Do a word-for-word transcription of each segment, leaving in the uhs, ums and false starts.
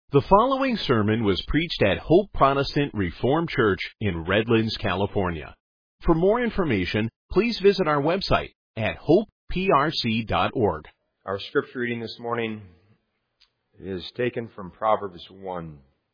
The following sermon was preached at Hope Protestant Reformed Church in Redlands, California. For more information, please visit our website at hope p r c dot org. Our scripture reading this morning is taken from Proverbs one.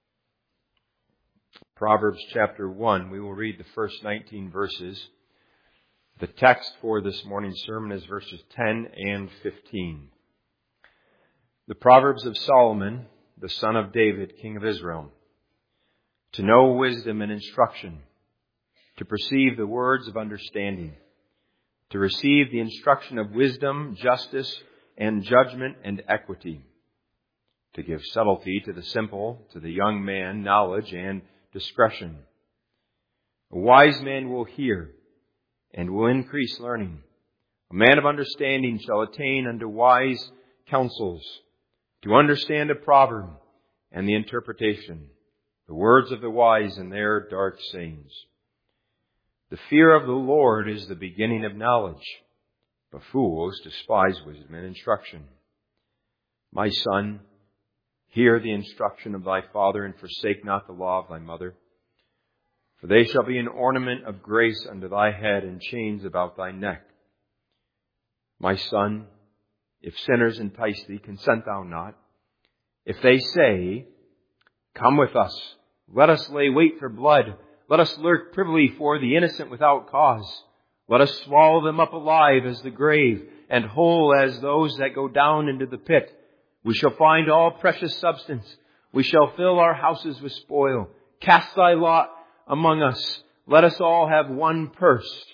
Proverbs chapter one, we will read the first nineteen verses. The text for this morning's sermon is verses ten and fifteen. The Proverbs of Solomon, the son of David, king of Israel, to know wisdom and instruction, to perceive the words of understanding, to receive the instruction of wisdom, justice, and judgment and equity, to give subtlety to the simple, to the young man knowledge and discretion. A wise man will hear and will increase learning. A man of understanding shall attain unto wise counsels, to understand a proverb and the interpretation, the words of the wise and their dark sayings. The fear of the Lord is the beginning of knowledge, but fools despise wisdom and instruction. My son, hear the instruction of thy father, and forsake not the law of thy mother. For they shall be an ornament of grace unto thy head, and chains about thy neck. My son, if sinners entice thee, consent thou not. If they say, come with us, let us lay wait for blood, let us lurk privily for the innocent without cause. Let us swallow them up alive as the grave, and whole as those that go down into the pit. We shall find all precious substance. We shall fill our houses with spoil. Cast thy lot among us. Let us all have one purse.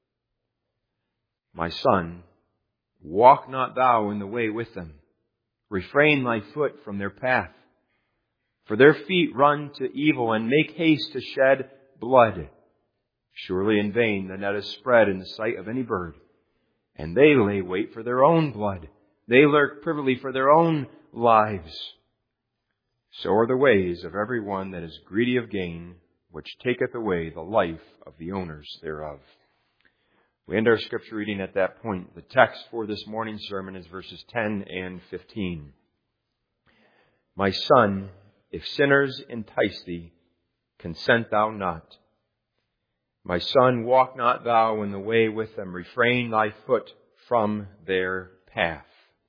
My son, walk not thou in the way with them. Refrain thy foot from their path. For their feet run to evil and make haste to shed blood. Surely in vain the net is spread in the sight of any bird. And they lay wait for their own blood. They lurk privily for their own lives. So are the ways of every one that is greedy of gain, which taketh away the life of the owners thereof. We end our scripture reading at that point. The text for this morning's sermon is verses ten and fifteen. My son, if sinners entice thee, consent thou not. My son, walk not thou in the way with them. Refrain thy foot from their path.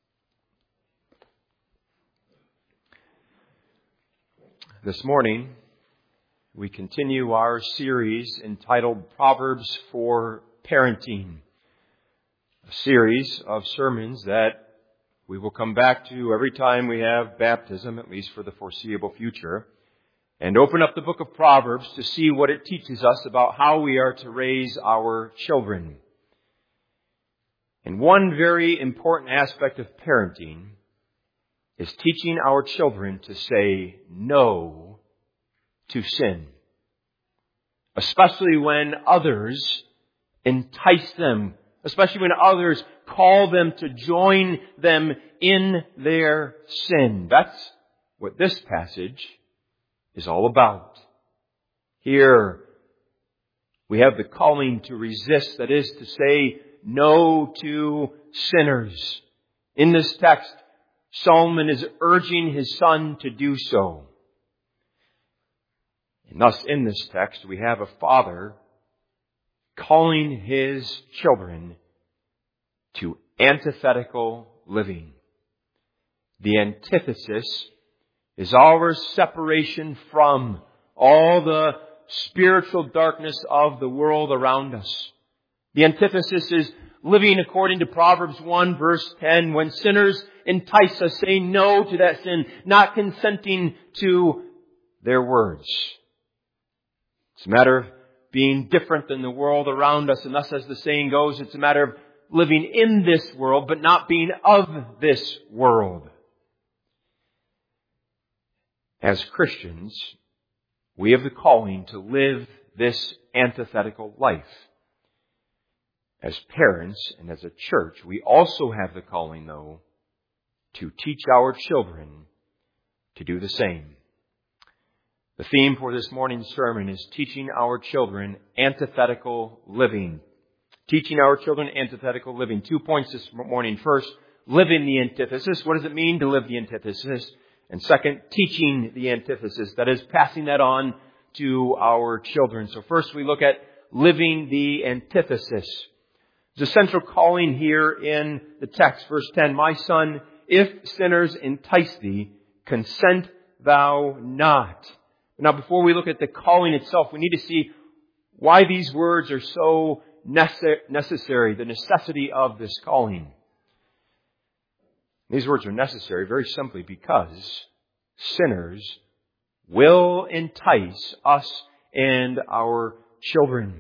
This morning, we continue our series entitled Proverbs for Parenting, a series of sermons that we will come back to every time we have baptism, at least for the foreseeable future, and open up the book of Proverbs to see what it teaches us about how we are to raise our children. And one very important aspect of parenting is teaching our children to say no to sin, especially when others entice them, especially when others call them to join them in their sin. That's what this passage is all about. Here we have the calling to resist, that is to say no to sinners. In this text, Solomon is urging his son to do so. And thus in this text we have a father calling his children to antithetical living. The antithesis is our separation from all the spiritual darkness of the world around us. The antithesis is living according to Proverbs one verse ten, when sinners entice us, saying no to that sin, not consenting to their words. It's a matter of being different than the world around us, and thus, as the saying goes, it's a matter of living in this world, but not being of this world. As Christians, we have the calling to live this antithetical life. As parents and as a church, we also have the calling, though, to teach our children to do the same. The theme for this morning's sermon is teaching our children antithetical living. Teaching our children antithetical living. Two points this morning. First, live in the antithesis. What does it mean to live the antithesis? And second, teaching the antithesis. That is, passing that on to our children. So first we look at living the antithesis. There's a central calling here in the text. Verse ten, my son, if sinners entice thee, consent thou not. Now before we look at the calling itself, we need to see why these words are so necessary, the necessity of this calling. These words are necessary very simply because sinners will entice us and our children.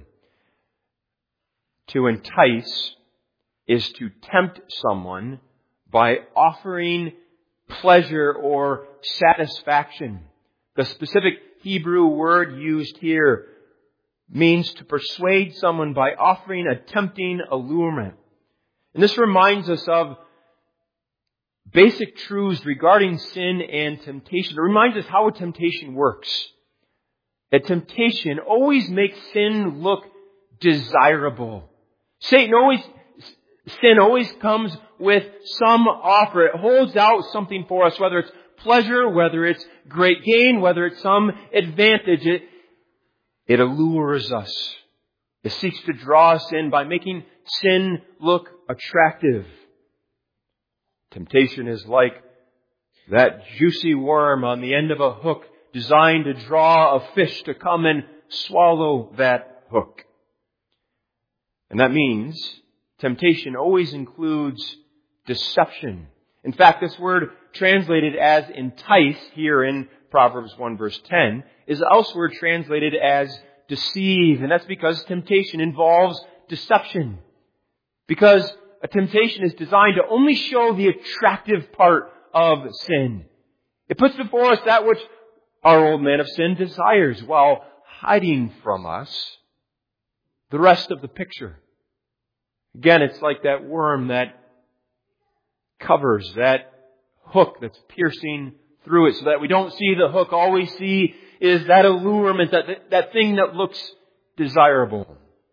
To entice is to tempt someone by offering pleasure or satisfaction. The specific Hebrew word used here means to persuade someone by offering a tempting allurement. And this reminds us of basic truths regarding sin and temptation. It reminds us how a temptation works. A temptation always makes sin look desirable. Satan always, sin always comes with some offer. It holds out something for us, whether it's pleasure, whether it's great gain, whether it's some advantage. It, it allures us. It seeks to draw us in by making sin look attractive. Temptation is like that juicy worm on the end of a hook designed to draw a fish to come and swallow that hook. And that means temptation always includes deception. In fact, this word translated as entice here in Proverbs one verse ten is elsewhere translated as deceive. And that's because temptation involves deception. Because a temptation is designed to only show the attractive part of sin. It puts before us that which our old man of sin desires while hiding from us the rest of the picture. Again, it's like that worm that covers that hook that's piercing through it so that we don't see the hook. All we see is that allurement, that, that thing that looks desirable.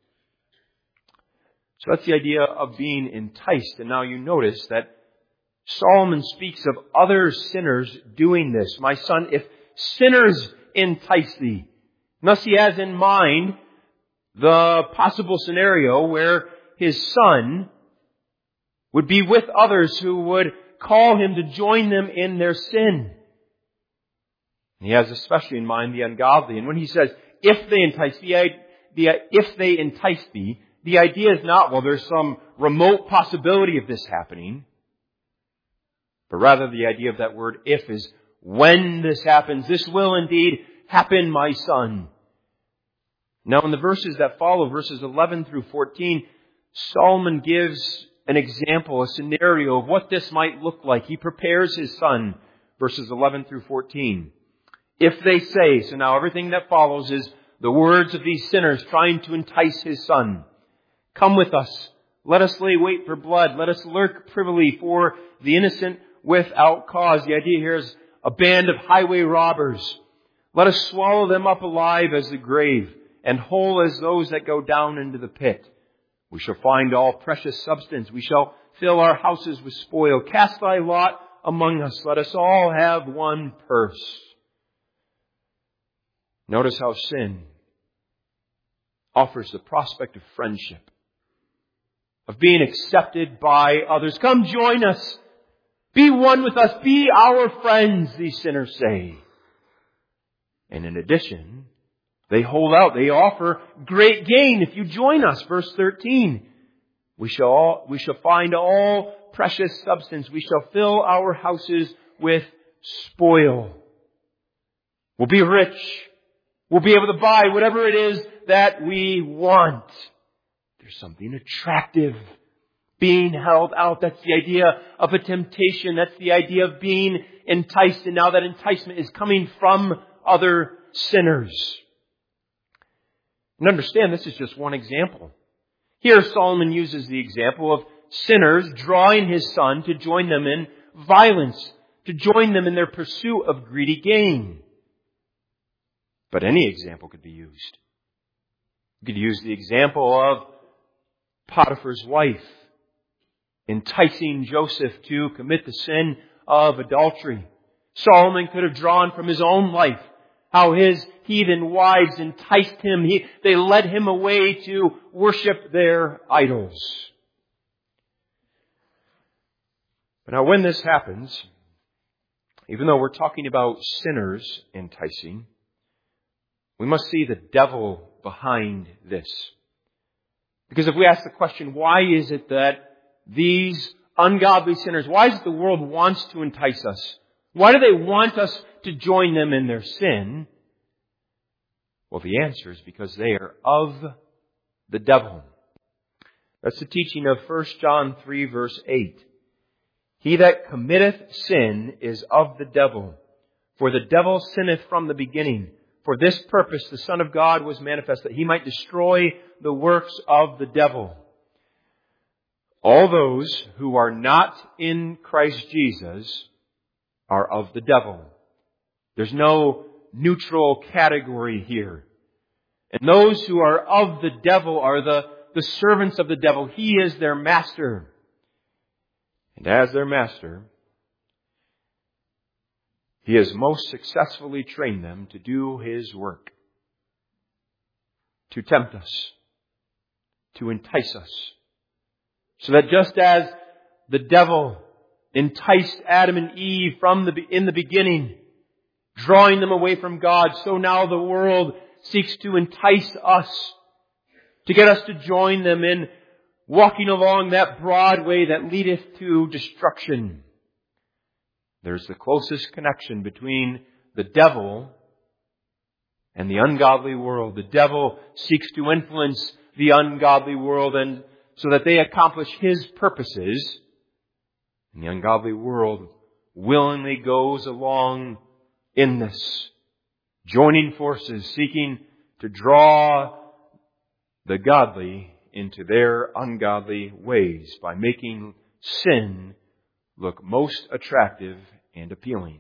So that's the idea of being enticed. And now you notice that Solomon speaks of other sinners doing this. My son, if sinners entice thee. Thus he has in mind the possible scenario where his son would be with others who would call him to join them in their sin. And he has especially in mind the ungodly. And when he says, if they entice thee, the, if they entice thee, the idea is not, well, there's some remote possibility of this happening. But rather the idea of that word if is when this happens, this will indeed happen, my son. Now in the verses that follow, verses eleven through fourteen, Solomon gives an example, a scenario of what this might look like. He prepares his son, verses eleven through fourteen. If they say, so now everything that follows is the words of these sinners trying to entice his son. Come with us. Let us lay wait for blood. Let us lurk privily for the innocent without cause. The idea here is a band of highway robbers. Let us swallow them up alive as the grave, and whole as those that go down into the pit. We shall find all precious substance. We shall fill our houses with spoil. Cast thy lot among us. Let us all have one purse. Notice how sin offers the prospect of friendship, of being accepted by others. Come join us. Be one with us. Be our friends, these sinners say. And in addition, they hold out. They offer great gain if you join us. Verse thirteen. We shall all, we shall find all precious substance. We shall fill our houses with spoil. We'll be rich. We'll be able to buy whatever it is that we want. There's something attractive being held out. That's the idea of a temptation. That's the idea of being enticed. And now that enticement is coming from other sinners. And understand, this is just one example. Here Solomon uses the example of sinners drawing his son to join them in violence, to join them in their pursuit of greedy gain. But any example could be used. You could use the example of Potiphar's wife enticing Joseph to commit the sin of adultery. Solomon could have drawn from his own life how his heathen wives enticed him. He, they led him away to worship their idols. But now when this happens, even though we're talking about sinners enticing, we must see the devil behind this. Because if we ask the question, why is it that these ungodly sinners, why is it the world wants to entice us? Why do they want us to join them in their sin? Well, the answer is because they are of the devil. That's the teaching of First John three, verse eight. He that committeth sin is of the devil, for the devil sinneth from the beginning. For this purpose the Son of God was manifest, that he might destroy the works of the devil. All those who are not in Christ Jesus are of the devil. There's no neutral category here. And those who are of the devil are the, the servants of the devil. He is their master. And as their master, he has most successfully trained them to do his work, to tempt us, to entice us. So that just as the devil enticed Adam and Eve from the in the beginning, drawing them away from God, so now the world seeks to entice us, to get us to join them in walking along that broad way that leadeth to destruction. There's the closest connection between the devil and the ungodly world. The devil seeks to influence the ungodly world, and so that they accomplish his purposes. And the ungodly world willingly goes along in this, joining forces, seeking to draw the godly into their ungodly ways by making sin look most attractive and appealing.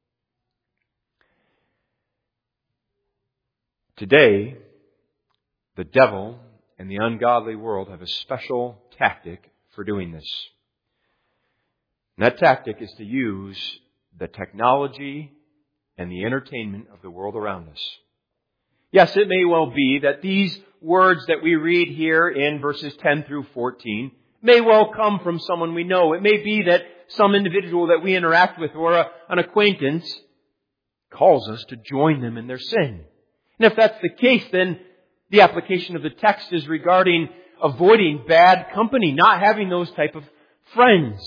Today, the devil and the ungodly world have a special tactic for doing this. And that tactic is to use the technology and the entertainment of the world around us. Yes, it may well be that these words that we read here in verses ten through fourteen may well come from someone we know. It may be that some individual that we interact with or a, an acquaintance calls us to join them in their sin. And if that's the case, then the application of the text is regarding avoiding bad company, not having those type of friends.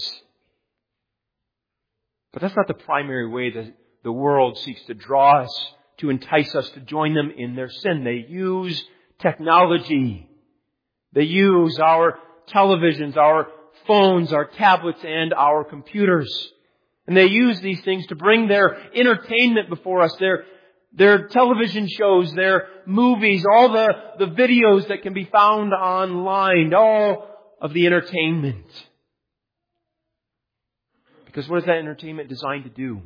But that's not the primary way that the world seeks to draw us, to entice us to join them in their sin. They use technology. They use our televisions, our phones, our tablets, and our computers. And they use these things to bring their entertainment before us, their, their television shows, their movies, all the, the videos that can be found online, all of the entertainment. Because what is that entertainment designed to do?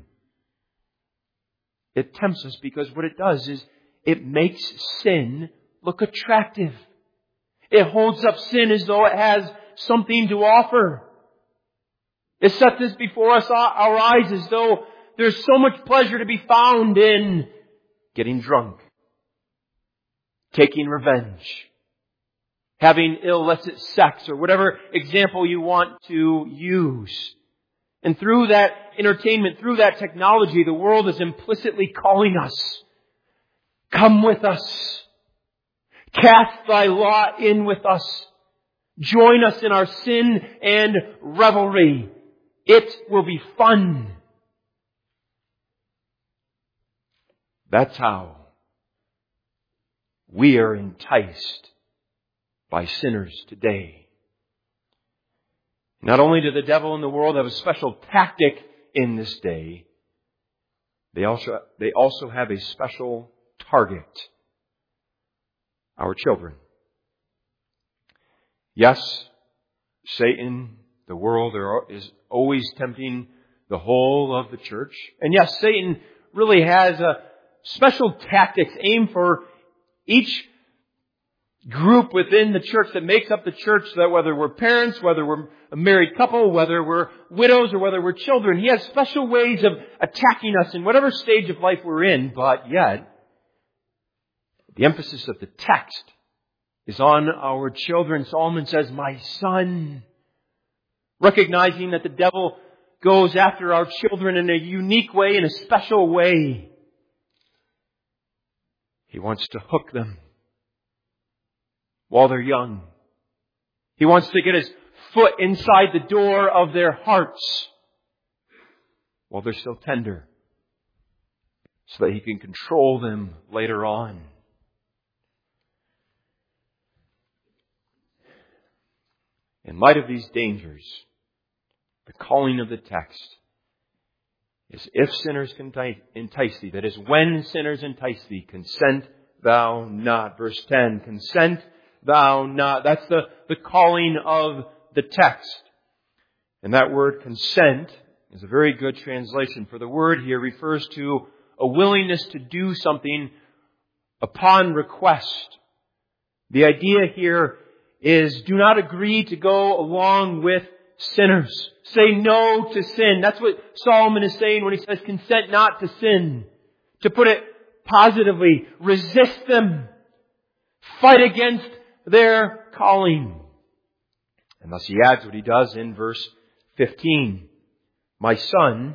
It tempts us because what it does is it makes sin look attractive. It holds up sin as though it has something to offer. It sets this before us, our eyes, as though there's so much pleasure to be found in getting drunk, taking revenge, having illicit sex, or whatever example you want to use. And through that entertainment, through that technology, the world is implicitly calling us, come with us. Cast thy lot in with us. Join us in our sin and revelry. It will be fun. That's how we are enticed by sinners today. Not only do the devil and the world have a special tactic in this day, they also, they also have a special target. Our children. Yes, Satan, the world, is always tempting the whole of the church. And yes, Satan really has a special tactics aimed for each group within the church that makes up the church, that whether we're parents, whether we're a married couple, whether we're widows, or whether we're children, He has special ways of attacking us in whatever stage of life we're in, but yet, the emphasis of the text is on our children. Solomon says, my son, recognizing that the devil goes after our children in a unique way, in a special way. He wants to hook them while they're young. He wants to get his foot inside the door of their hearts while they're still tender, so that He can control them later on. In light of these dangers, the calling of the text is, if sinners entice thee, that is, when sinners entice thee, consent thou not. Verse ten, consent thou not. That's the, the calling of the text. And that word consent is a very good translation, for the word here refers to a willingness to do something upon request. The idea here is, do not agree to go along with sinners. Say no to sin. That's what Solomon is saying when he says consent not to sin. To put it positively, resist them. Fight against their calling. And thus he adds what he does in verse fifteen. My son,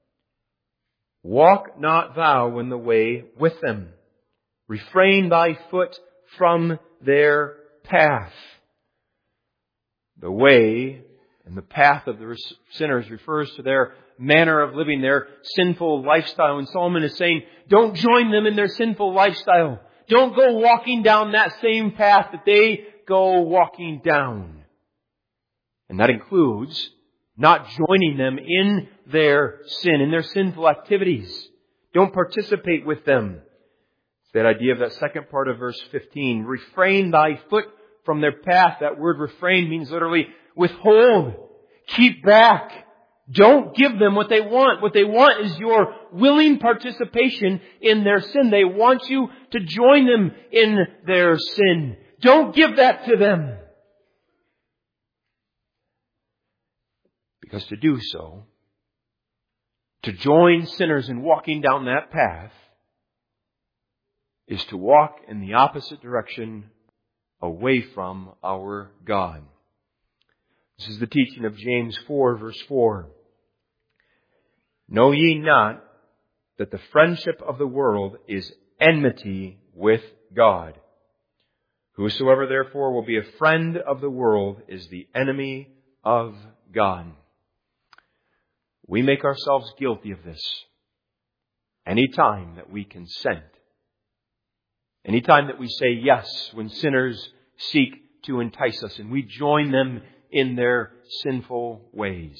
walk not thou in the way with them. Refrain thy foot from their path. The way and the path of the sinners refers to their manner of living, their sinful lifestyle. And Solomon is saying, don't join them in their sinful lifestyle. Don't go walking down that same path that they go walking down. And that includes not joining them in their sin, in their sinful activities. Don't participate with them. It's that idea of that second part of verse fifteen. Refrain thy foot from their path. That word refrain means literally withhold. Keep back. Don't give them what they want. What they want is your willing participation in their sin. They want you to join them in their sin. Don't give that to them. Because to do so, to join sinners in walking down that path, is to walk in the opposite direction away from our God. This is the teaching of James four, verse four. Know ye not that the friendship of the world is enmity with God? Whosoever therefore will be a friend of the world is the enemy of God. We make ourselves guilty of this any time that we consent. Any time that we say yes when sinners seek to entice us and we join them in their sinful ways.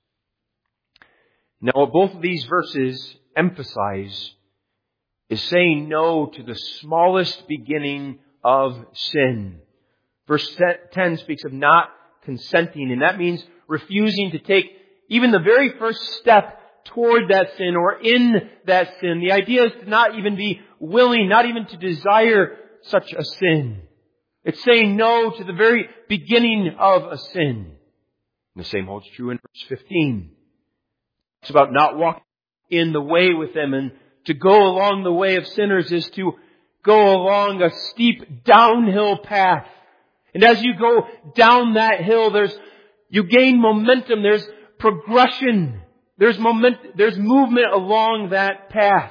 Now, what both of these verses emphasize is saying no to the smallest beginning of sin. Verse ten speaks of not consenting, and that means refusing to take even the very first step toward that sin or in that sin. The idea is to not even be willing, not even to desire such a sin. It's saying no to the very beginning of a sin. And the same holds true in verse fifteen. It's about not walking in the way with them, and to go along the way of sinners is to go along a steep downhill path. And as you go down that hill, there's you gain momentum, there's progression, there's moment, there's movement along that path.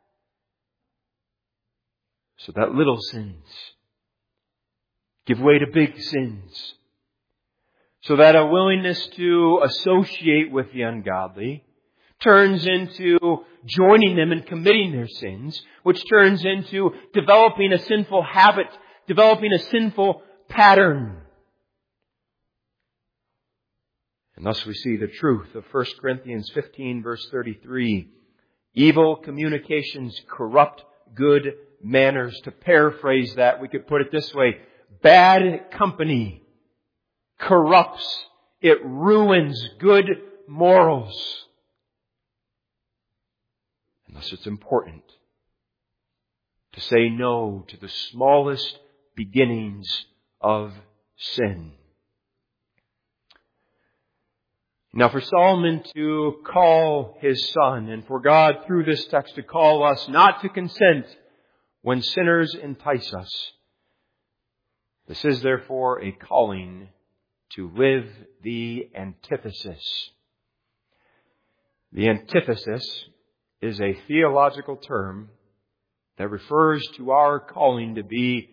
So that little sins give way to big sins. So that a willingness to associate with the ungodly turns into joining them and committing their sins, which turns into developing a sinful habit, developing a sinful pattern. And thus we see the truth of First Corinthians fifteen, verse thirty-three. Evil communications corrupt good manners. To paraphrase that, we could put it this way. Bad company corrupts. It ruins good morals. And thus it's important to say no to the smallest beginnings of sin. Now for Solomon to call his son, and for God through this text to call us not to consent when sinners entice us, this is therefore a calling to live the antithesis. The antithesis is a theological term that refers to our calling to be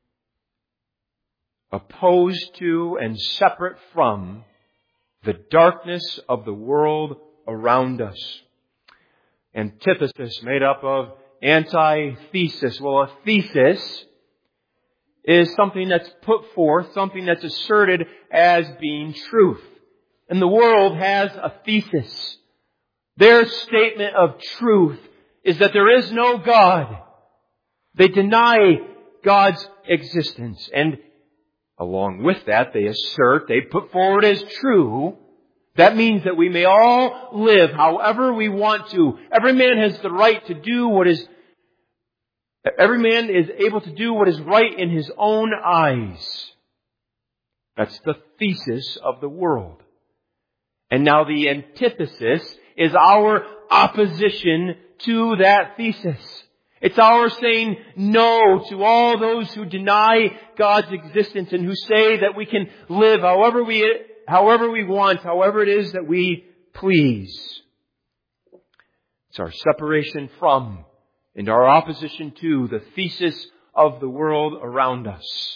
opposed to and separate from the darkness of the world around us. Antithesis made up of antithesis. Well, a thesis is something that's put forth, something that's asserted as being truth. And the world has a thesis. Their statement of truth is that there is no God. They deny God's existence. And along with that, they assert, they put forward as true, that means that we may all live however we want to. Every man has the right to do what is, every man is able to do what is right in his own eyes. That's the thesis of the world. And now the antithesis is our opposition to that thesis. It's our saying no to all those who deny God's existence and who say that we can live however we, however we want, however it is that we please. It's our separation from and our opposition to the thesis of the world around us.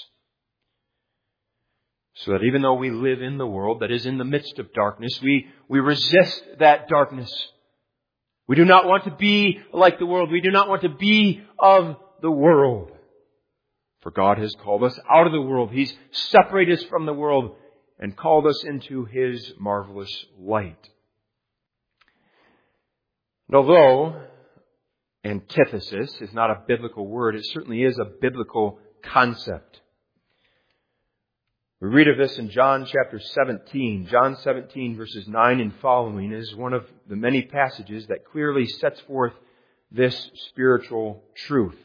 So that even though we live in the world that is in the midst of darkness, we, we resist that darkness. We do not want to be like the world. We do not want to be of the world. For God has called us out of the world. He's separated us from the world and called us into His marvelous light. And although antithesis is not a biblical word, it certainly is a biblical concept. We read of this in John chapter seventeen. John seventeen verses nine and following is one of the many passages that clearly sets forth this spiritual truth.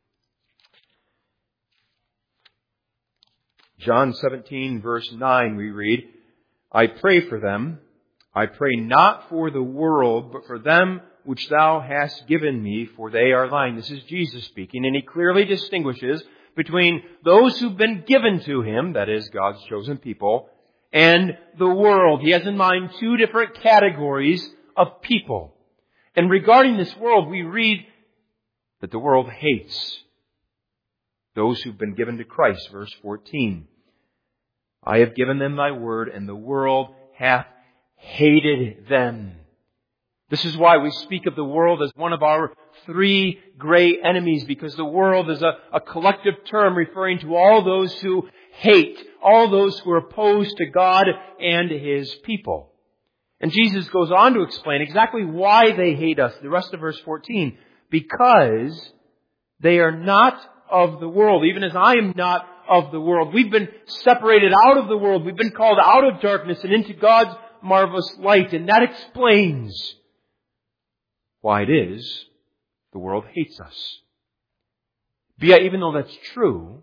John seventeen verse nine we read, I pray for them. I pray not for the world, but for them which thou hast given me, for they are thine. This is Jesus speaking, and He clearly distinguishes between those who've been given to Him, that is, God's chosen people, and the world. He has in mind two different categories of people. And regarding this world, we read that the world hates those who've been given to Christ. Verse fourteen. I have given them thy word, and the world hath hated them. This is why we speak of the world as one of our three great enemies, because the world is a, a collective term referring to all those who hate, all those who are opposed to God and His people. And Jesus goes on to explain exactly why they hate us. The rest of verse fourteen. Because they are not of the world, even as I am not of the world. We've been separated out of the world. We've been called out of darkness and into God's marvelous light. And that explains why it is the world hates us. But yet, even though that's true,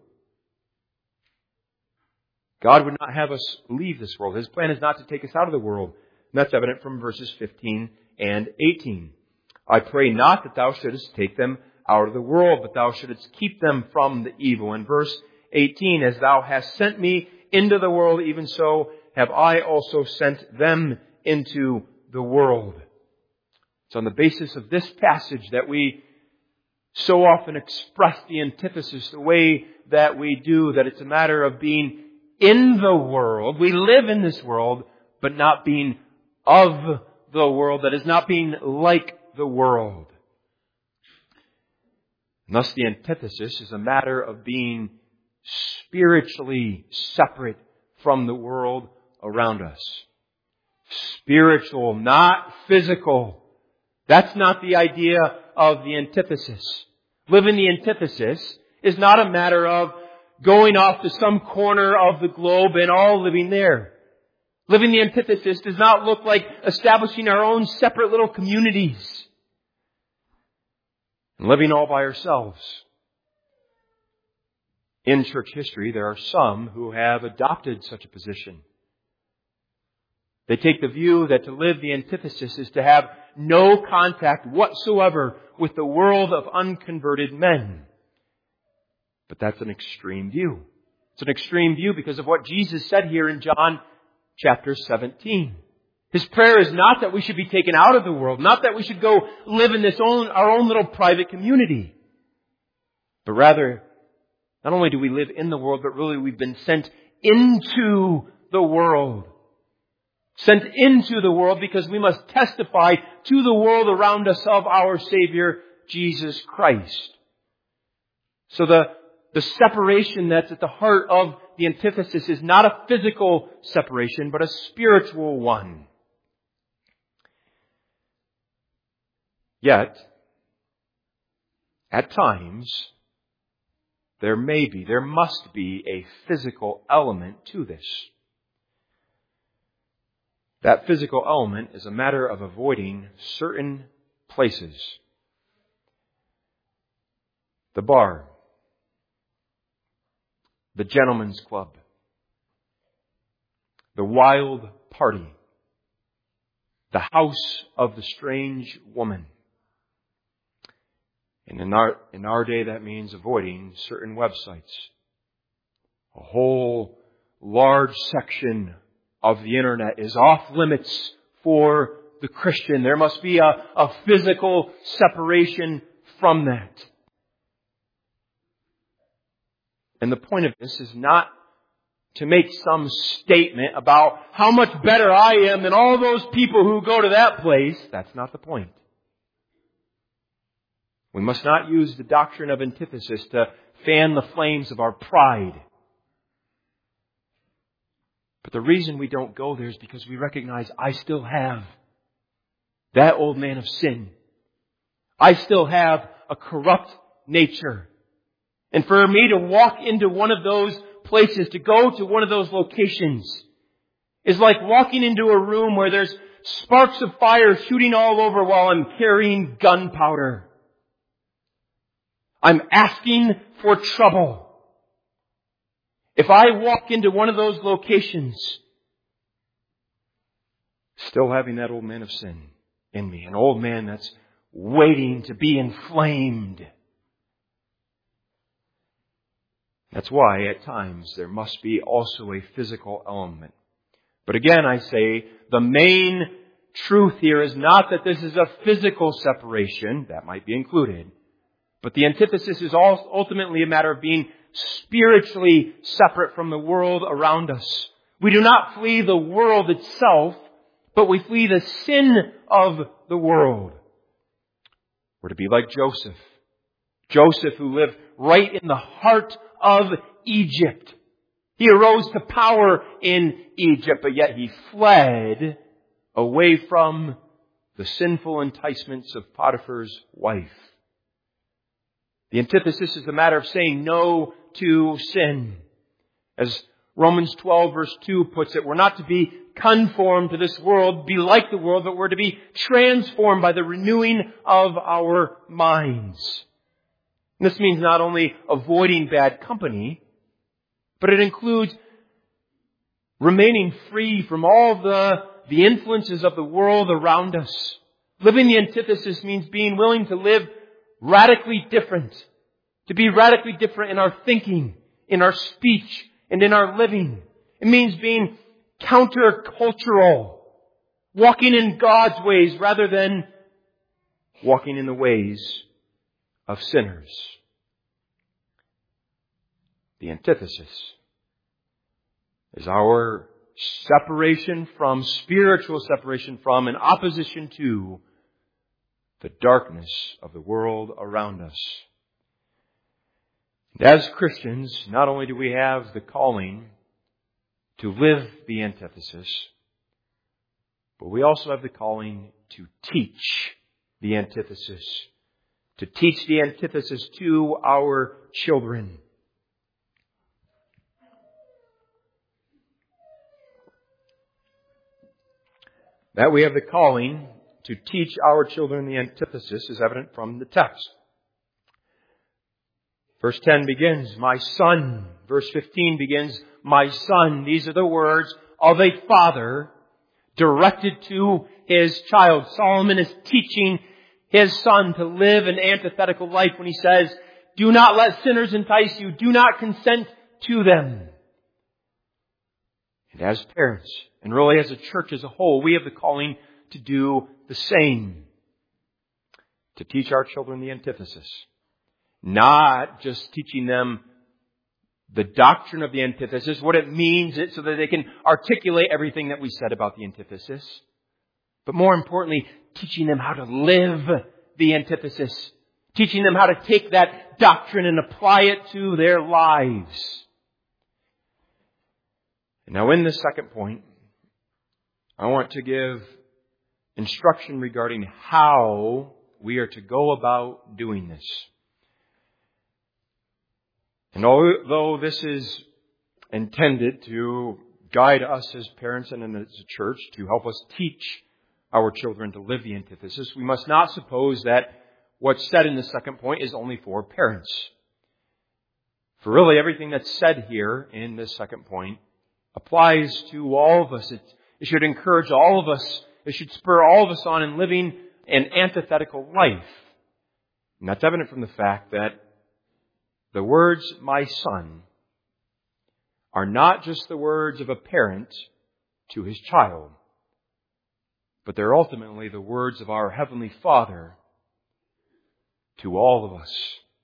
God would not have us leave this world. His plan is not to take us out of the world. And that's evident from verses fifteen and eighteen. I pray not that thou shouldest take them out of the world, but thou shouldest keep them from the evil. In verse eighteen, as thou hast sent me into the world, even so have I also sent them into the world. It's on the basis of this passage that we so often express the antithesis the way that we do, that it's a matter of being in the world. We live in this world, but not being of the world. That is, not being like the world. And thus the antithesis is a matter of being spiritually separate from the world around us. Spiritual, not physical. That's not the idea of the antithesis. Living the antithesis is not a matter of going off to some corner of the globe and all living there. Living the antithesis does not look like establishing our own separate little communities and living all by ourselves. In church history, there are some who have adopted such a position. They take the view that to live the antithesis is to have no contact whatsoever with the world of unconverted men. But that's an extreme view. It's an extreme view because of what Jesus said here in John chapter seventeen. His prayer is not that we should be taken out of the world, not that we should go live in this own, our own little private community. But rather, not only do we live in the world, but really we've been sent into the world. Sent into the world because we must testify to the world around us of our Savior, Jesus Christ. So the, the separation that's at the heart of the antithesis is not a physical separation, but a spiritual one. Yet, at times, there may be, there must be a physical element to this. That physical element is a matter of avoiding certain places. The bar, the gentleman's club, the wild party, the house of the strange woman. And in our, in our day, that means avoiding certain websites. A whole large section of the internet is off limits for the Christian. There must be a, a physical separation from that. And the point of this is not to make some statement about how much better I am than all those people who go to that place. That's not the point. We must not use the doctrine of antithesis to fan the flames of our pride. But the reason we don't go there is because we recognize I still have that old man of sin. I still have a corrupt nature. And for me to walk into one of those places, to go to one of those locations, is like walking into a room where there's sparks of fire shooting all over while I'm carrying gunpowder. I'm asking for trouble. If I walk into one of those locations, still having that old man of sin in me, an old man that's waiting to be inflamed. That's why at times there must be also a physical element. But again, I say the main truth here is not that this is a physical separation, that might be included, but the antithesis is ultimately a matter of being spiritually separate from the world around us. We do not flee the world itself, but we flee the sin of the world. We're to be like Joseph. Joseph, who lived right in the heart of Egypt. He arose to power in Egypt, but yet he fled away from the sinful enticements of Potiphar's wife. The antithesis is a matter of saying no to sin. As Romans twelve verse two puts it, we're not to be conformed to this world, be like the world, but we're to be transformed by the renewing of our minds. And this means not only avoiding bad company, but it includes remaining free from all the, the influences of the world around us. Living the antithesis means being willing to live radically different. To be radically different in our thinking, in our speech, and in our living. It means being countercultural. Walking in God's ways rather than walking in the ways of sinners. The antithesis is our separation from, spiritual separation from, and opposition to the darkness of the world around us. And as Christians, not only do we have the calling to live the antithesis, but we also have the calling to teach the antithesis. To teach the antithesis to our children. That we have the calling to teach our children the antithesis is evident from the text. Verse ten begins, my son. Verse fifteen begins, my son. These are the words of a father directed to his child. Solomon is teaching his son to live an antithetical life when he says, do not let sinners entice you. Do not consent to them. And as parents, and really as a church as a whole, we have the calling to do the same. To teach our children the antithesis. Not just teaching them the doctrine of the antithesis, what it means, so that they can articulate everything that we said about the antithesis. But more importantly, teaching them how to live the antithesis. Teaching them how to take that doctrine and apply it to their lives. Now in this second point, I want to give instruction regarding how we are to go about doing this. And although this is intended to guide us as parents and as a church to help us teach our children to live the antithesis, we must not suppose that what's said in the second point is only for parents. For really everything that's said here in this second point applies to all of us. It, it should encourage all of us. It should spur all of us on in living an antithetical life. And that's evident from the fact that the words, my son, are not just the words of a parent to his child, but they're ultimately the words of our Heavenly Father to all of us.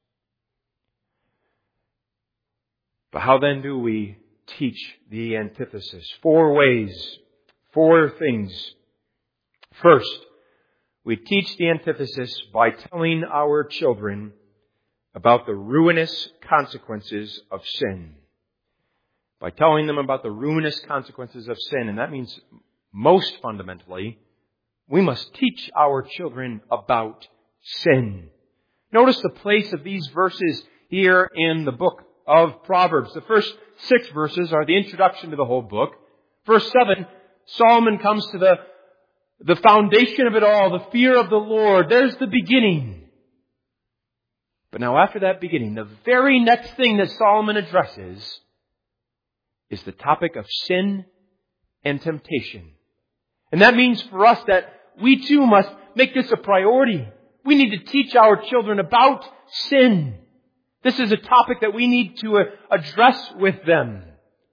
But how then do we teach the antithesis? Four ways, four things. First, we teach the antithesis by telling our children about the ruinous consequences of sin. By telling them about the ruinous consequences of sin. And that means, most fundamentally, we must teach our children about sin. Notice the place of these verses here in the book of Proverbs. The first six verses are the introduction to the whole book. Verse seven, Solomon comes to the, the foundation of it all, the fear of the Lord. There's the beginning. But now after that beginning, the very next thing that Solomon addresses is the topic of sin and temptation. And that means for us that we too must make this a priority. We need to teach our children about sin. This is a topic that we need to address with them.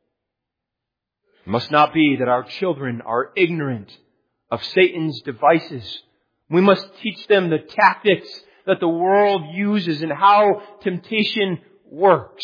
It must not be that our children are ignorant of Satan's devices. We must teach them the tactics that the world uses and how temptation works.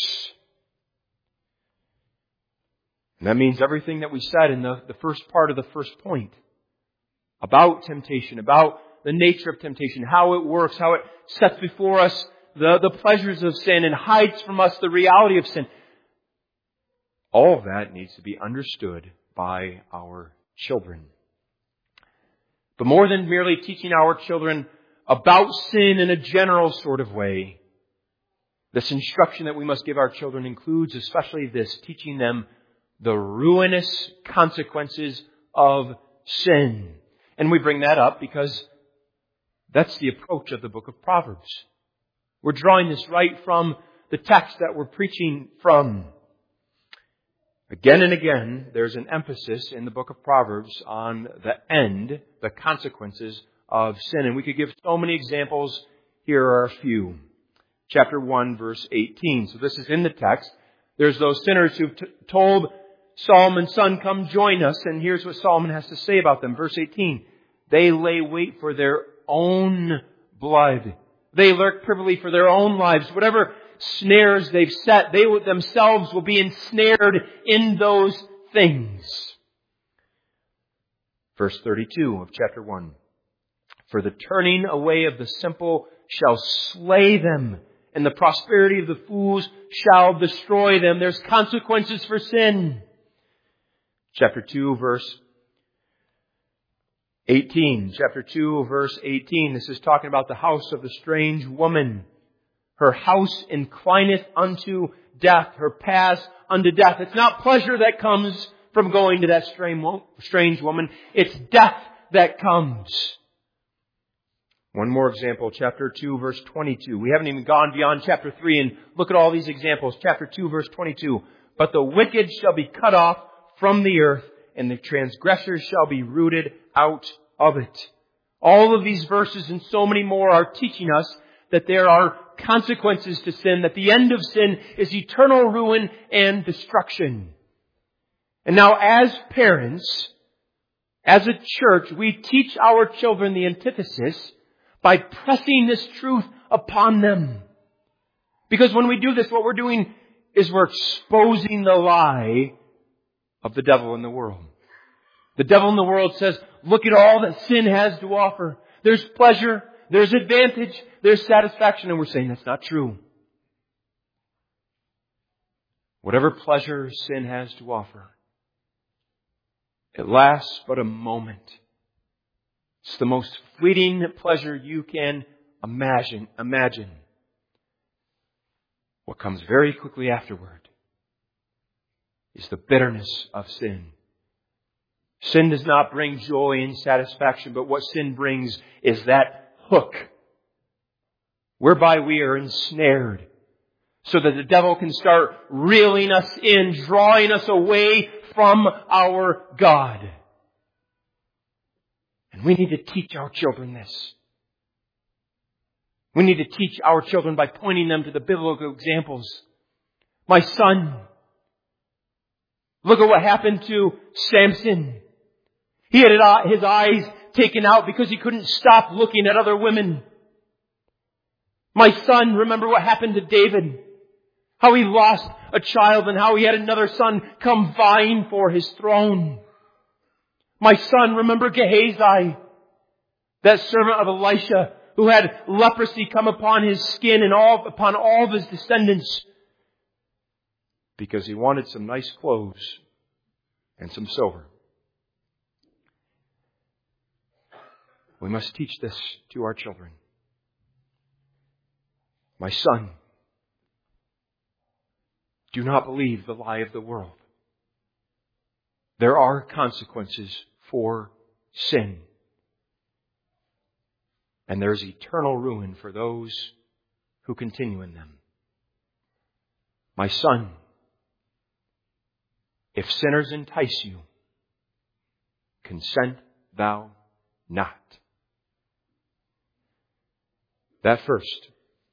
And that means everything that we said in the, the first part of the first point about temptation, about the nature of temptation, how it works, how it sets before us the, the pleasures of sin and hides from us the reality of sin. All of that needs to be understood by our children. But more than merely teaching our children about sin in a general sort of way, this instruction that we must give our children includes especially this, teaching them the ruinous consequences of sin. And we bring that up because that's the approach of the book of Proverbs. We're drawing this right from the text that we're preaching from. Again and again, there's an emphasis in the book of Proverbs on the end, the consequences of sin. And we could give so many examples. Here are a few. Chapter one, verse eighteen. So this is in the text. There's those sinners who've t- told Solomon's son, come join us. And here's what Solomon has to say about them. Verse eighteen. They lay wait for their own blood. They lurk privily for their own lives. Whatever snares they've set, they themselves will be ensnared in those things. Verse thirty-two of chapter one. For the turning away of the simple shall slay them, and the prosperity of the fools shall destroy them. There's consequences for sin. Chapter two, verse eighteen. Chapter two, verse eighteen. This is talking about the house of the strange woman. Her house inclineth unto death. Her paths unto death. It's not pleasure that comes from going to that strange woman. It's death that comes. One more example, chapter two, verse twenty-two. We haven't even gone beyond chapter three, and look at all these examples. Chapter two, verse twenty-two. But the wicked shall be cut off from the earth, and the transgressors shall be rooted out of it. All of these verses and so many more are teaching us that there are consequences to sin, that the end of sin is eternal ruin and destruction. And now as parents, as a church, we teach our children the antithesis by pressing this truth upon them. Because when we do this, what we're doing is we're exposing the lie of the devil in the world. The devil in the world says, look at all that sin has to offer. There's pleasure, there's advantage, there's satisfaction. And we're saying that's not true. Whatever pleasure sin has to offer, it lasts but a moment. It's the most fleeting pleasure you can imagine. Imagine. What comes very quickly afterward is the bitterness of sin. Sin does not bring joy and satisfaction, but what sin brings is that hook whereby we are ensnared so that the devil can start reeling us in, drawing us away from our God. And we need to teach our children this. We need to teach our children by pointing them to the biblical examples. My son, look at what happened to Samson. He had his eyes taken out because he couldn't stop looking at other women. My son, remember what happened to David. How he lost a child and how he had another son come vying for his throne. My son, remember Gehazi, that servant of Elisha who had leprosy come upon his skin and all upon all of his descendants because he wanted some nice clothes and some silver. We must teach this to our children. My son, do not believe the lie of the world. There are consequences for sin. And there is eternal ruin for those who continue in them. My son, if sinners entice you, consent thou not. That first.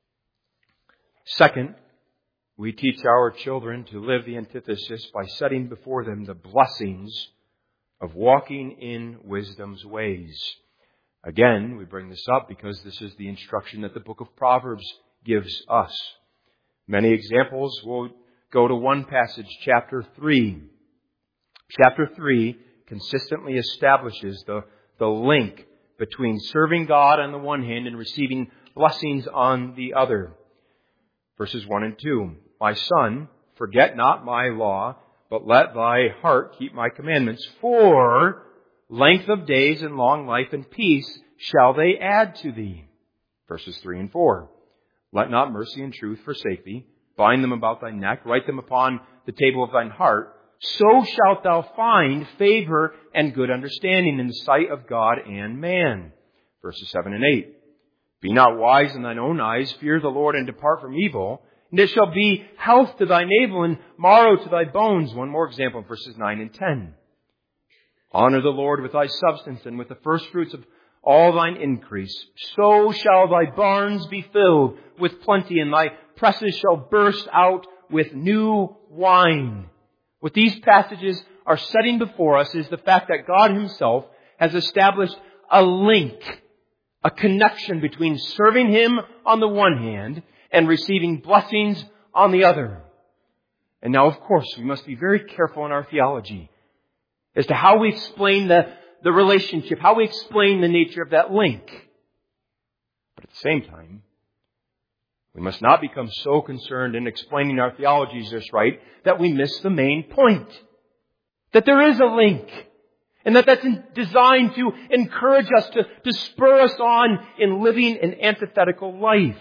Second, we teach our children to live the antithesis by setting before them the blessings of walking in wisdom's ways. Again, we bring this up because this is the instruction that the book of Proverbs gives us. Many examples. We'll go to one passage, chapter three. Chapter three consistently establishes the, the link between serving God on the one hand and receiving blessings on the other. Verses one and two. My son, forget not my law, but let thy heart keep my commandments. For length of days and long life and peace shall they add to thee. Verses three and four. Let not mercy and truth forsake thee. Bind them about thy neck. Write them upon the table of thine heart. So shalt thou find favor and good understanding in the sight of God and man. Verses seven and eight. Be not wise in thine own eyes. Fear the Lord and depart from evil. And it shall be health to thy navel and marrow to thy bones. One more example, verses nine and ten. Honor the Lord with thy substance and with the first fruits of all thine increase. So shall thy barns be filled with plenty, and thy presses shall burst out with new wine. What these passages are setting before us is the fact that God Himself has established a link, a connection between serving Him on the one hand and receiving blessings on the other. And now, of course, we must be very careful in our theology as to how we explain the, the relationship, how we explain the nature of that link. But at the same time, we must not become so concerned in explaining our theologies just right that we miss the main point. That there is a link. And that that's designed to encourage us, to, to spur us on in living an antithetical life.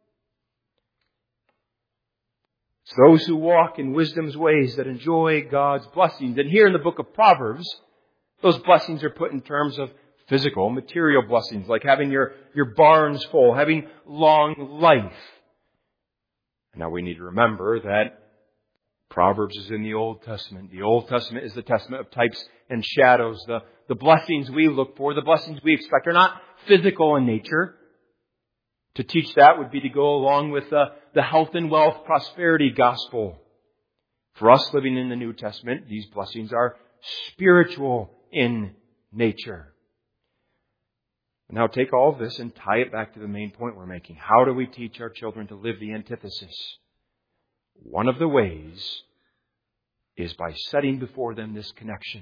It's those who walk in wisdom's ways that enjoy God's blessings. And here in the book of Proverbs, those blessings are put in terms of physical, material blessings like having your, your barns full, having long life. Now we need to remember that Proverbs is in the Old Testament. The Old Testament is the testament of types and shadows. The, the blessings we look for, the blessings we expect are not physical in nature. To teach that would be to go along with the, the health and wealth prosperity gospel. For us living in the New Testament, these blessings are spiritual in nature. Now take all of this and tie it back to the main point we're making. How do we teach our children to live the antithesis? One of the ways is by setting before them this connection.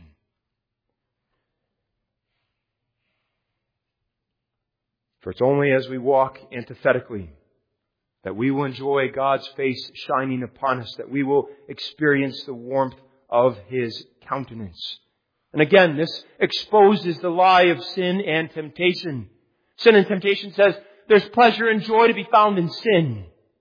For it's only as we walk antithetically that we will enjoy God's face shining upon us, that we will experience the warmth of His countenance. And again, this exposes the lie of sin and temptation. Sin and temptation says there's pleasure and joy to be found in sin.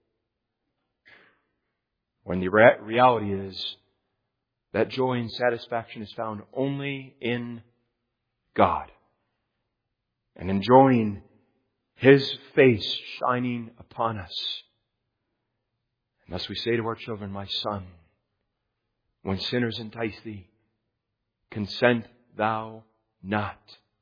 When the re- reality is that joy and satisfaction is found only in God. And enjoying His face shining upon us. And thus we say to our children, my son, when sinners entice thee, consent thou not,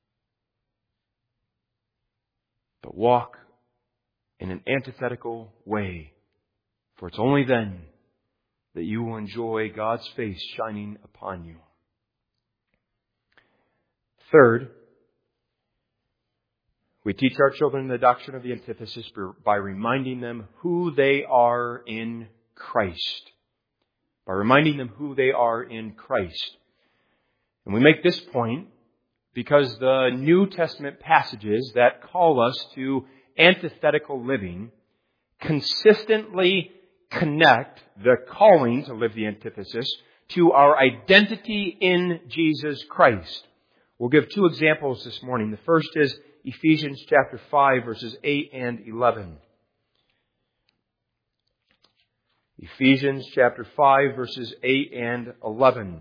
but walk in an antithetical way, for it's only then that you will enjoy God's face shining upon you. Third, we teach our children the doctrine of the antithesis by reminding them who they are in Christ. By reminding them who they are in Christ. And we make this point because the New Testament passages that call us to antithetical living consistently connect the calling to live the antithesis to our identity in Jesus Christ. We'll give two examples this morning. The first is Ephesians chapter five, verses eight and eleven. Ephesians chapter five, verses eight and eleven.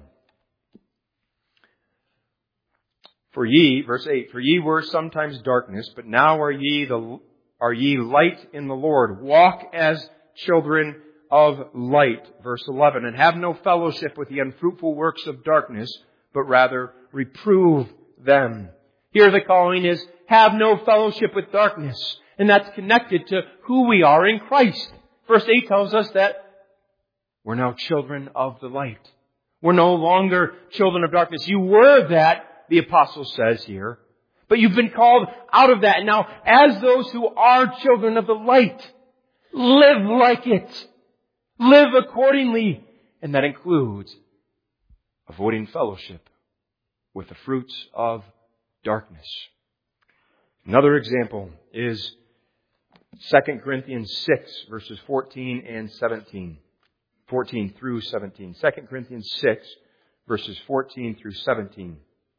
For ye, verse eight, for ye were sometimes darkness, but now are ye the are ye light in the Lord. Walk as children of light. Verse eleven, and have no fellowship with the unfruitful works of darkness, but rather reprove them. Here the calling is, have no fellowship with darkness. And that's connected to who we are in Christ. Verse eight tells us that we're now children of the light. We're no longer children of darkness. You were that, the apostle says here. But you've been called out of that. And now, as those who are children of the light, live like it. Live accordingly. And that includes avoiding fellowship with the fruits of darkness. Another example is Second Corinthians six, verses fourteen and seventeen. fourteen through seventeen. Second Corinthians six, verses fourteen through seventeen.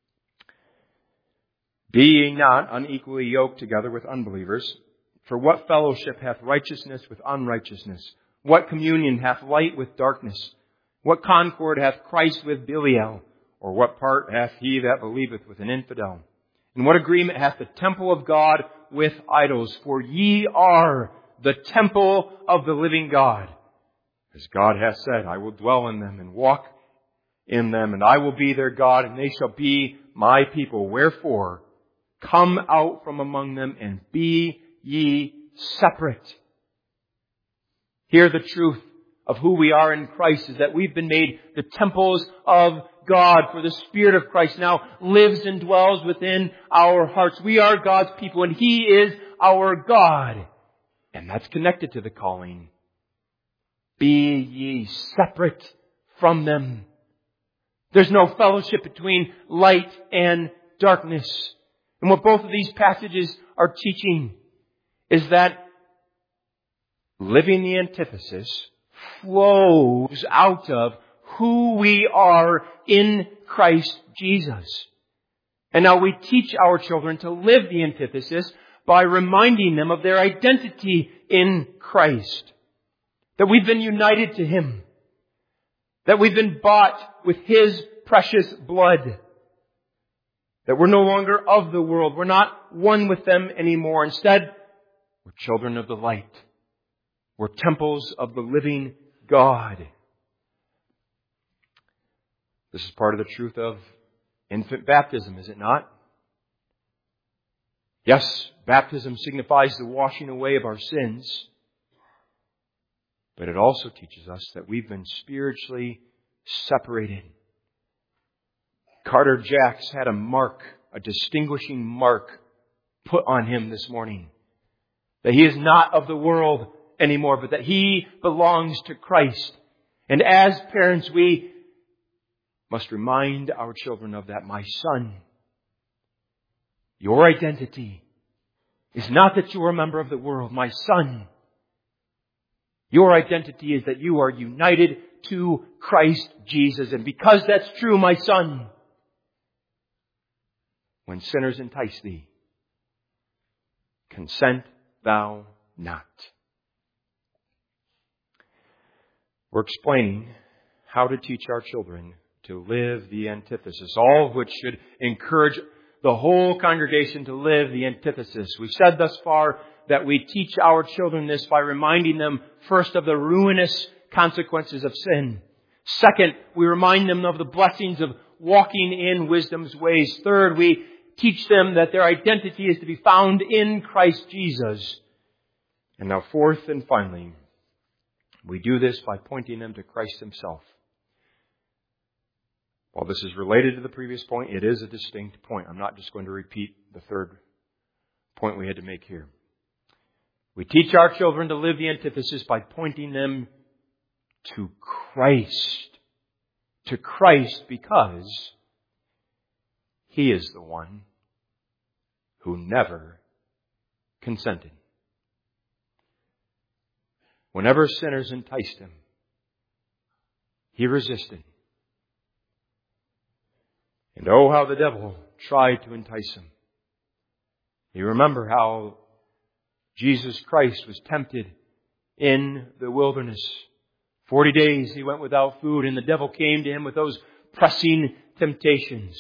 Be ye not unequally yoked together with unbelievers. For what fellowship hath righteousness with unrighteousness? What communion hath light with darkness? What concord hath Christ with Belial? Or what part hath he that believeth with an infidel? And what agreement hath the temple of God with idols? For ye are the temple of the living God. As God hath said, I will dwell in them and walk in them, and I will be their God, and they shall be my people. Wherefore, come out from among them and be ye separate. Here the truth of who we are in Christ is that we've been made the temples of God, for the Spirit of Christ now lives and dwells within our hearts. We are God's people and He is our God. And that's connected to the calling. Be ye separate from them. There's no fellowship between light and darkness. And what both of these passages are teaching is that living the antithesis flows out of who we are in Christ Jesus. And now we teach our children to live the antithesis by reminding them of their identity in Christ. That we've been united to Him. That we've been bought with His precious blood. That we're no longer of the world. We're not one with them anymore. Instead, we're children of the light. We're temples of the living God. This is part of the truth of infant baptism, is it not? Yes, baptism signifies the washing away of our sins. But it also teaches us that we've been spiritually separated. Carter Jacks had a mark, a distinguishing mark put on him this morning. That he is not of the world anymore, but that he belongs to Christ. And as parents, we must remind our children of that. My son, your identity is not that you are a member of the world. My son, your identity is that you are united to Christ Jesus. And because that's true, my son, when sinners entice thee, consent thou not. We're explaining how to teach our children to live the antithesis, all of which should encourage the whole congregation to live the antithesis. We've said thus far that we teach our children this by reminding them first of the ruinous consequences of sin. Second, we remind them of the blessings of walking in wisdom's ways. Third, we teach them that their identity is to be found in Christ Jesus. And now fourth and finally, we do this by pointing them to Christ Himself. While this is related to the previous point, it is a distinct point. I'm not just going to repeat the third point we had to make here. We teach our children to live the antithesis by pointing them to Christ. To Christ because He is the one who never consented. Whenever sinners enticed Him, He resisted. And oh, how the devil tried to entice Him. You remember how Jesus Christ was tempted in the wilderness. Forty days He went without food, and the devil came to Him with those pressing temptations.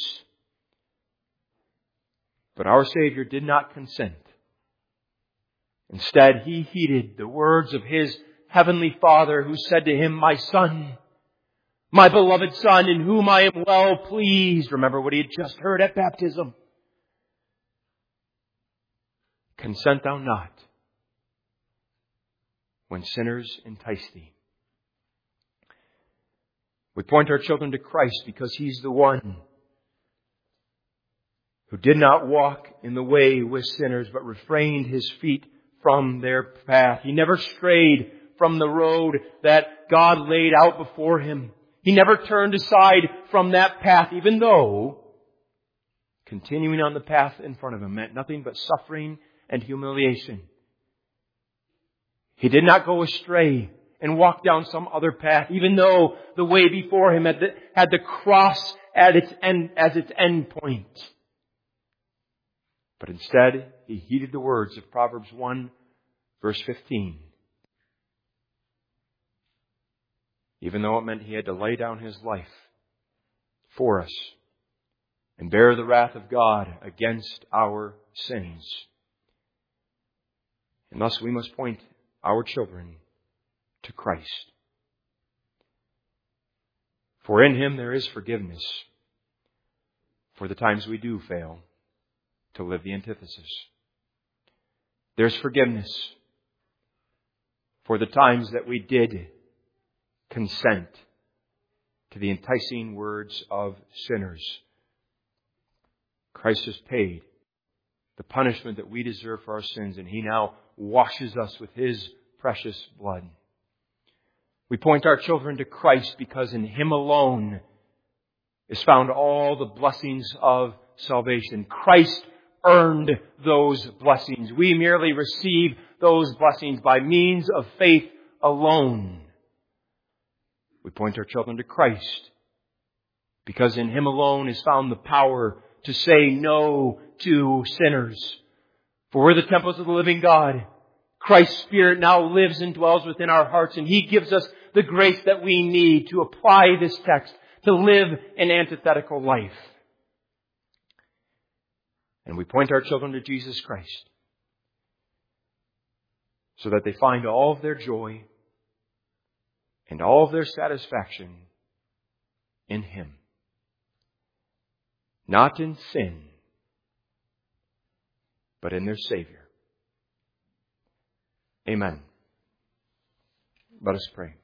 But our Savior did not consent. Instead, He heeded the words of His Heavenly Father, who said to Him, "My Son, my beloved Son, in whom I am well pleased." Remember what He had just heard at baptism. Consent thou not when sinners entice thee. We point our children to Christ because He's the one who did not walk in the way with sinners, but refrained His feet from their path. He never strayed from the road that God laid out before Him. He never turned aside from that path, even though continuing on the path in front of Him meant nothing but suffering and humiliation. He did not go astray and walk down some other path, even though the way before Him had the, had the cross at its end, as its end point. But instead, He heeded the words of Proverbs one, verse fifteen. Even though it meant He had to lay down His life for us and bear the wrath of God against our sins. And thus we must point our children to Christ. For in Him there is forgiveness for the times we do fail to live the antithesis. There's forgiveness for the times that we did consent to the enticing words of sinners. Christ has paid the punishment that we deserve for our sins, and He now washes us with His precious blood. We point our children to Christ because in Him alone is found all the blessings of salvation. Christ earned those blessings. We merely receive those blessings by means of faith alone. We point our children to Christ because in Him alone is found the power to say no to sinners. For we're the temples of the living God. Christ's Spirit now lives and dwells within our hearts, and He gives us the grace that we need to apply this text, to live an antithetical life. And we point our children to Jesus Christ so that they find all of their joy and all of their satisfaction in Him. Not in sin, but in their Savior. Amen. Let us pray.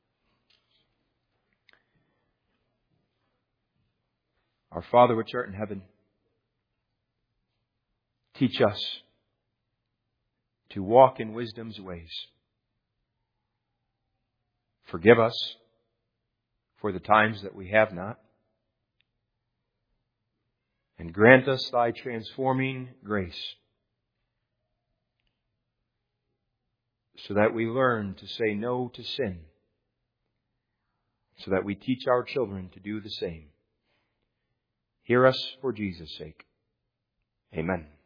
Our Father which art in heaven, teach us to walk in wisdom's ways. Forgive us for the times that we have not. And grant us Thy transforming grace so that we learn to say no to sin, so that we teach our children to do the same. Hear us for Jesus' sake. Amen.